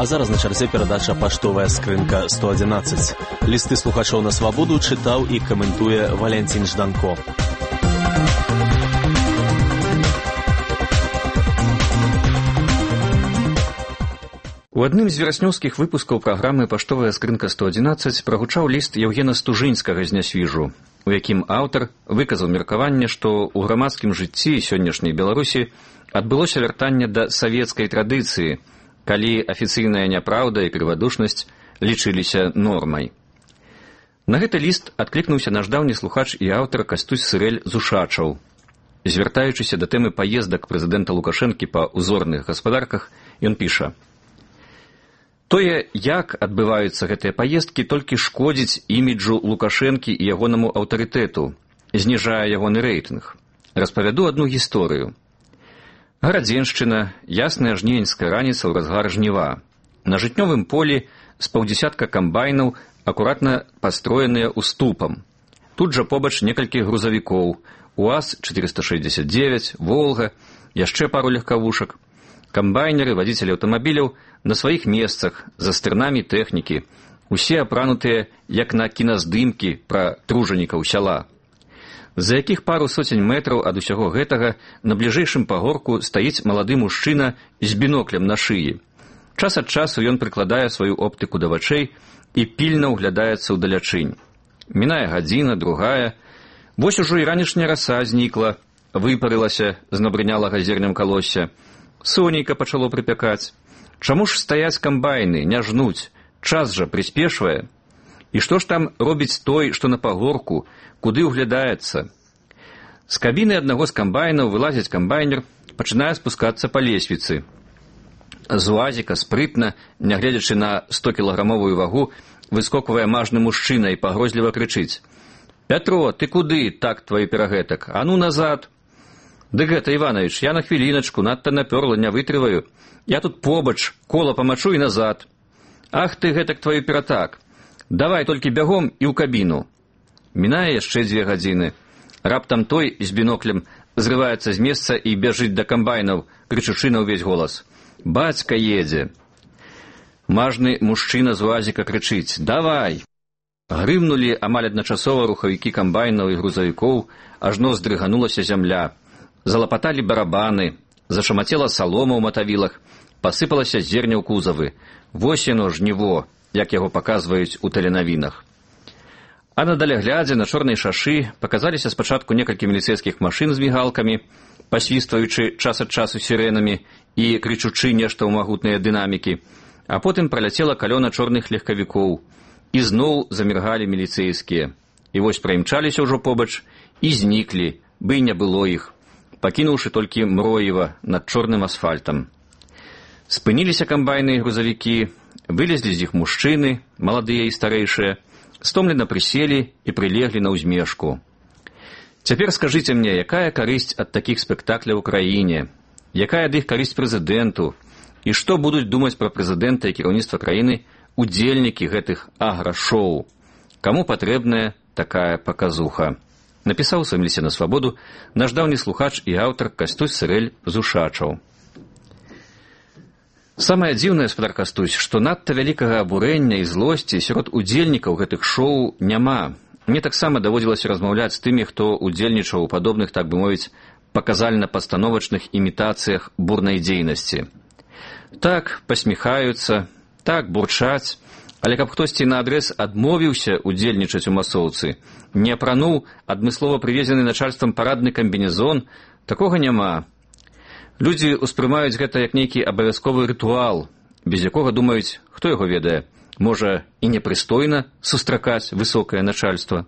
зараз на чарзе перадача «Паштовая скрынка 111». Лісты слухачоў на свабоду чытаў і каментуе Валянцін Жданко. У адным з вераснёўскіх выпускаў праграмы «Паштовая скрынка 111» прагучаў ліст Яўгена Стужынскага з Нясвіжу, у якім аўтар выказаў меркаванне, што ў грамадскім жыцці сённяшняй Беларусі адбылося вяртанне да савецкай традыцыі, калі афіцыйная няпраўда і крывадушнасць лічыліся нормай. На гэты ліст адклікнуўся наш даўні слухач і аўтар Кастусь Сырэль з Ушачаў. Звяртаючыся да тэмы паездак прэзідэнта Лукашэнкі па ўзорных гаспадарках, ён піша: «Тое, як адбываюцца гэтыя паездкі, толькі шкодзіць іміджу Лукашэнкі і ягонаму аўтарытэту, зніжае ягоны рэйтынг. Распавяду адну гісторыю. Гарадзеншчына, ясная жнівеньская раніца ў разгар жніва. На жытнёвым полі з паўдзесятка камбайнаў, акуратна пастроеныя уступам. Тут жа побач некалькі грузавікоў, УАЗ-469, Волга, яшчэ пару легкавушак. Камбайнеры, вадзіцелі аўтамабіляў на сваіх месцах, за стырнамі тэхнікі, усе апранутыя, як на кіназдымкі пра тружанікаў сяла. За якіх пару соцень метраў ад усяго гэтага на бліжэйшым пагорку стаіць малады мужчына з біноклем на шыі. Час ад часу ён прыкладае сваю оптыку да вачэй і пільна ўглядаецца ўдалячынь. Мінае гадзіна, другая. Вось ужо і ранішняя раса знікла, выпарылася з набрынялага зернем калосся. Сонейка пачало прыпякаць. Чаму ж стаяць камбайны, не жнуць? Час жа прыспешвае. І што ж там робіць той, што на пагорку, куды ўглядаецца? З кабіны аднаго з камбайнаў вылазіць камбайнер, пачынае спускацца па лесвіцы. З уазіка спрытна, нягледзячы на 100-кілаграмовую вагу, выскоквае мажны мужчына і пагрозліва крычыць: «Пятро, ты куды, так твой перагэтак? А ну назад!» «Ды гэта, Іванович, я на хвіліначку, надта напёрла, не вытрываю. Я тут побач, кола памачу і назад». «Ах ты гэтак твою ператак! Давай толькі бягом і ў кабіну». Мінае яшчэ 2 гадзіны. Раптам той з біноклем зрываецца з месца і бяжыць да камбайнаў, крычучы на ўвесь голас: «Бацька едзе!» Мажны мужчына з уазіка крычыць: «Давай!» Грымнулі амаль адначасова рухавікі камбайнаў і грузавікоў, ажно здрыганулася зямля. Залапаталі барабаны, зашамацела салома ў матавілах, пасыпалася зерня ў кузавы. Вось яно жніво, як яго паказваюць у тэленавінах. А на даляглядзе на чорнай шашы паказаліся спачатку некалькі міліцэйскіх машын з мігалкамі, пасвістваючы час ад часу сірэнамі і крычучы нешта ў магутныя дынамікі, а потым праляцела калёна чорных легкавікоў, і зноў заміргалі міліцэйскія. І вось праімчаліся ўжо побач і зніклі, бы і не было іх, пакінуўшы толькі мроева над чорным асфальтам. Спыніліся камбайны і грузавікі, вылезлі з іх мужчыны, маладыя і старэйшыя, стомлена прыселі і прылеглі на ўзмешку. Цяпер скажыце мне, якая карысць ад такіх спектакляў у краіне, якая ад іх карысць прэзідэнту, і што будуць думаць пра прэзідэнта і кіраўніцтва краіны удзельнікі гэтых аграшоў? Каму патрэбная такая паказуха? Напісаў у сваім лісце на свабоду наш даўні слухач і аўтар Кастусь Сырэль з Ушачаў. Самае дзіўнае, спадар Кастусь, што надта вялікага абурэння і злосці сярод удзельнікаў гэтых шоу няма. Мне таксама даводзілася размаўляць з тымі, хто удзельнічаў у падобных, так бы мовіць, паказальна-пастановачных імітацыях бурнай дзейнасці. Так пасміхаюцца, так бурчаць, але каб хтосьці наадрэз адмовіўся удзельнічаць у масоўцы, не апрануў адмыслова прывезены начальствам парадны камбінезон, такога няма. Людзі ўспрымаюць гэта як нейкі абавязковы рытуал, без якога думаюць, хто яго ведае, можа і непрыстойна сустракаць высокае начальства.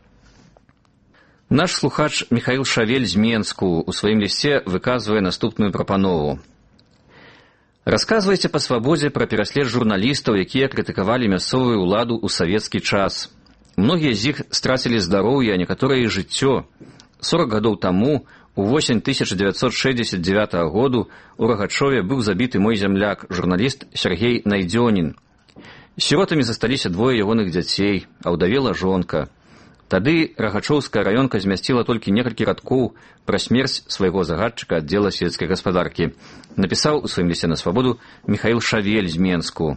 Наш слухач Михаил Шавель з Менску у сваім лісце выказвае наступную прапанову. Расказвайце па свабодзе пра пераслед журналістаў, якія крытыкавалі мясцовую ўладу ў савецкі час. Многія з іх страцілі здароўе, а некаторыя і жыццё. 40 гадоў таму, у восень 1969 году, у Рагачове быў забіты мой зямляк, журналіст Сергей Найдзёнін. Сіротамі засталіся 2 ягоных дзяцей, а ўдавела жонка. Тады Рагачоўская раёнка змясціла толькі некалькі радкоў пра смерць свайго загадчыка аддзела сельскай гаспадаркі, напісаў у сваім лісце на свабоду Міхаіл Шавель з Менску.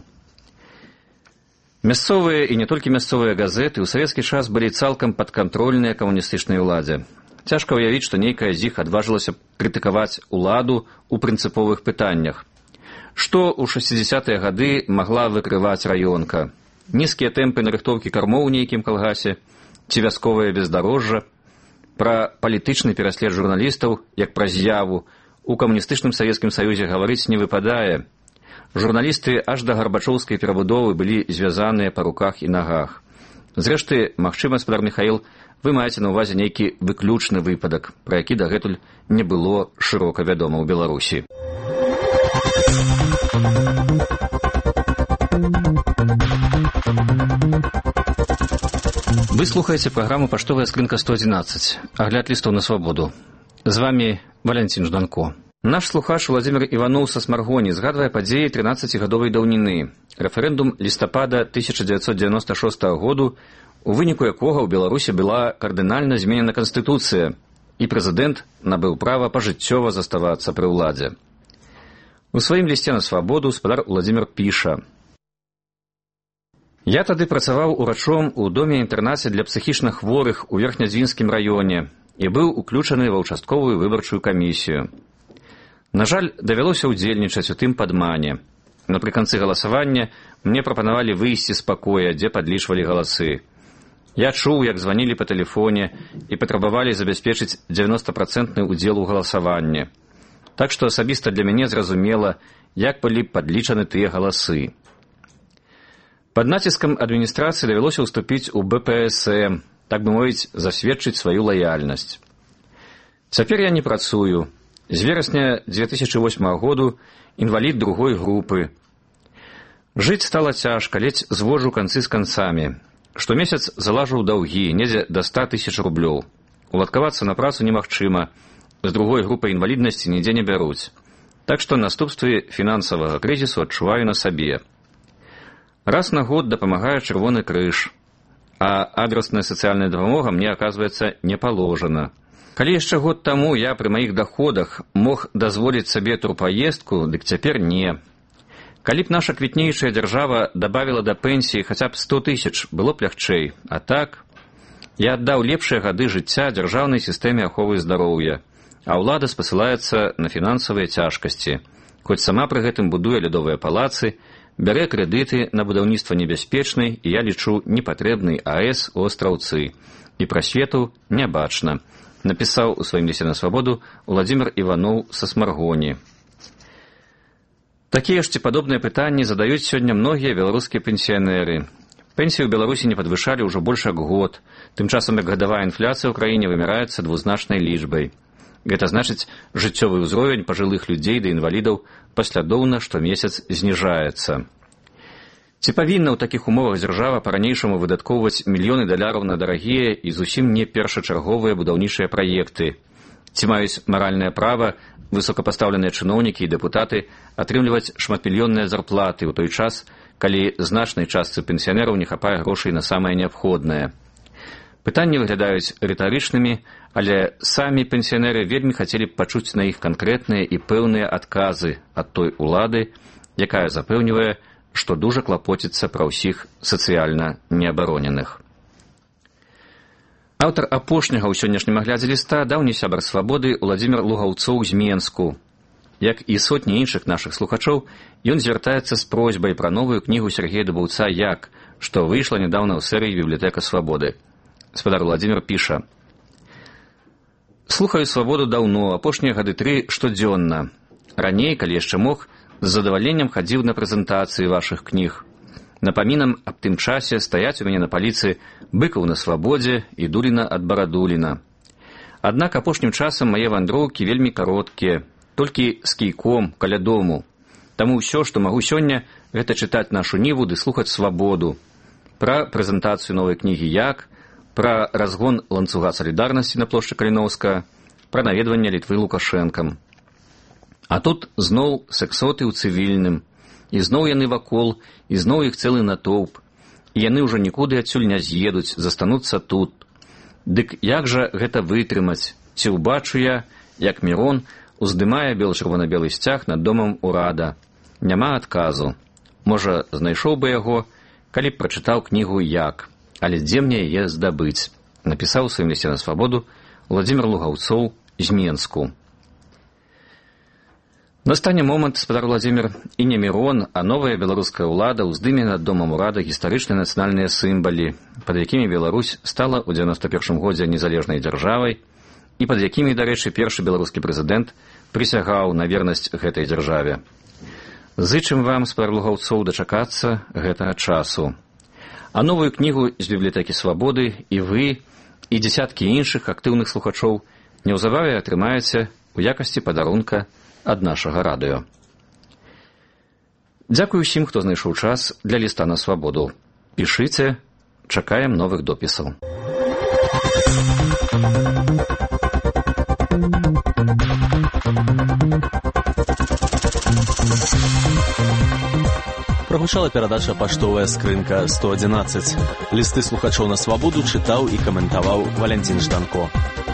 Мясцовыя і не толькі мясцовыя газеты ў савецкі час былі цалкам падкантрольныя камуністычнай уладзе. Цяжка ўявіць, што нейкая з іх адважылася крытыкаваць уладу ў прынцыповых пытаннях. Што ў 60-е гады магла выкрываць раёнка? Нізкія тэмпы нарыхтоўкі кармоў у нейкім калгасе, ці вясковае бездарожжа, пра палітычны пераслед журналістаў, як пра з'яву, у камуністычным Савецкім Саюзе гаварыць не выпадае. Журналісты аж да гарбачоўскай перабудовы былі звязаныя па руках і нагах. Зрэшты, магчыма, гаспадар Міхаіл, вы маеце на ўвазе нейкі выключны выпадак, пра які дагэтуль не было шырока вядома ў Беларусі. Вы слухаеце праграму «Паштовая скрынка 111», агляд лістоў на свабоду. З вами Валянцін Жданко. Наш слухач Владзімір Іваноў са Смаргоні згадвае падзеі 13-гадовай даўніны, рэферэндум лістапада 1996 году, у выніку якога ў Беларусі была кардынальна зменена Канстытуцыя, і прэзідэнт набыў права пажыццёва заставацца пры ўладзе. У сваім лісце на свабоду гаспадар Владзімір піша: «Я тады працаваў урачом у доме-інтэрнаце для псіхічна хворых у Верхнядзвінскім раёне і быў уключаны ва ўчастковую выбарчую камісію. На жаль, давялося ўдзельнічаць у тым падмане. Напрыканцы галасавання мне прапанавалі выйсці з пакоя, дзе падлічвалі галасы. Я чуў, як званілі па тэлефоне і патрабавалі забяспечыць 90% удзел у галасаванні. Так што асабіста для мяне зразумела, як былі падлічаны тыя галасы. Пад націскам адміністрацыі давялося ўступіць у БПСМ, так бы мовіць, засведчыць сваю лаяльнасць. Цяпер я не працую. З верасня 2008 году інвалід другой групы. Жыць стала цяжка, ледзь звожу канцы з канцамі. Штомесяц залажу ў даўгі, недзе да 100 000 рублёў. Уладкавацца на працу немагчыма, з другой групай інваліднасці нідзе не бяруць. Так што наступствы фінансавага крызісу адчуваю на сабе. Раз на год дапамагае Чырвоны крыж, а адрасная сацыяльная дапамога мне, аказваецца, не паложана. Калі яшчэ год таму я пры маіх даходах мог дазволіць сабе турпаездку, дык цяпер не. Калі б наша квітнейшая дзяржава дабавіла да пенсіі хаця б 100 000, было б лягчэй. А так, я аддаў лепшыя гады жыцця дзяржаўнай сістэме аховы здароўя, а ўлада спасылаецца на фінансавыя цяжкасці, хоць сама пры гэтым будуе лядовыя палацы, бярэ крэдыты на будаўніцтва небяспечнай і, я лічу, непатрэбнай АЭС у Астраўцы. І прасвету не бачна, напісаў у сваім лісце на свабоду Владзімір Іваноў са Смаргоні. Такія ж ці падобныя пытанні задаюць сёння многія беларускія пенсіянеры. Пенсію ў Беларусі не падвышалі ўжо больш як год, тым часам як гадавая інфляцыя ў краіне вымяраецца двузначнай лічбай. Гэта значыць, жыццёвы ўзровень пажылых людзей да інвалідаў паслядоўна штомесяц зніжаецца. Ці павінна ў такіх умовах дзяржава па-ранейшаму выдаткоўваць мільёны даляраў на дарагія і зусім не першачарговыя будаўнічыя праекты? Ці маюць маральнае права высокапастаўленыя чыноўнікі і дэпутаты атрымліваць шматмільённыя зарплаты ў той час, калі значнай частцы пенсіянераў не хапае грошай на самае неабходнае? Пытанні выглядаюць рытарычнымі, але самі пенсіянеры вельмі хацелі б пачуць на іх канкрэтныя і пэўныя адказы ад той улады, якая запэўнівае, што дужа клапоціцца пра ўсіх сацыяльна неабароненых. Аўтар апошняга ў сённяшнім аглядзе ліста даўні сябар свабоды Владзімір Лугаўцоў з Менску. Як і сотні іншых нашых слухачоў, ён звяртаецца з просьбай пра новую кнігу Сергея Дубаўца «Як», што выйшла нядаўна ў серыі «Бібліятэка свабоды». Гаспадар Владзімір піша: «Слухаю свабоду даўно, апошнія гады 3 штодзённа. Раней, калі яшчэ мог, з задавальненнем хадзіў на прэзентацыі вашых кніг. Напамінам аб тым часе стаяць у мяне на паліцы «Быкаў на свабодзе» і «Дуліна ад Барадуліна». Аднак апошнім часам мае вандроўкі вельмі кароткія, толькі з кійком каля дому. Таму ўсё, што магу сёння, гэта чытаць нашу ніву ды слухаць свабоду. Пра прэзентацыю новай кнігі «Як», пра разгон ланцуга салідарнасці на плошчы Каліноўскага, пра наведванне Літвы Лукашэнкам. А тут зноў сексоты ў цывільным, і зноў яны вакол, і зноў іх цэлы натоўп, і яны ўжо нікуды адсюль не з'едуць, застануцца тут. Дык як жа гэта вытрымаць? Ці ўбачу я, як Мірон уздымае бел-чырвона-белы сцяг над домам урада? Няма адказу. Можа, знайшоў бы яго, калі б прачытаў кнігу «Як». Але дзе мне яе здабыць? Напісаў у сваім лісце на свабоду Владзімір Лугаўцоў з Менску. Настане момант, спадар Владзімір, і не Мірон, а новая беларуская ўлада ўздыме над домам урада гістарычныя нацыянальныя сімвалы, пад якімі Беларусь стала ў 91 годзе незалежнай дзяржавай і пад якімі, дарэчы, першы беларускі прэзідэнт прысягаў на вернасць гэтай дзяржаве. Зычым вам, спадар Лугаўцоў, дачакацца гэтага часу. А новую кнігу з бібліятэкі «Свабоды» і вы, і дзесяткі іншых актыўных слухачоў неўзабаве атрымаеце ў якасці падарунка ад нашага радыё. Дзякуй усім, хто знайшоў час для ліста на свабоду. Пішыце, чакаем новых допісаў. Прагучала перадача «Паштовая скрынка 111». Лісты слухачоў на свабоду чытаў і каментаваў Валянцін Жданко.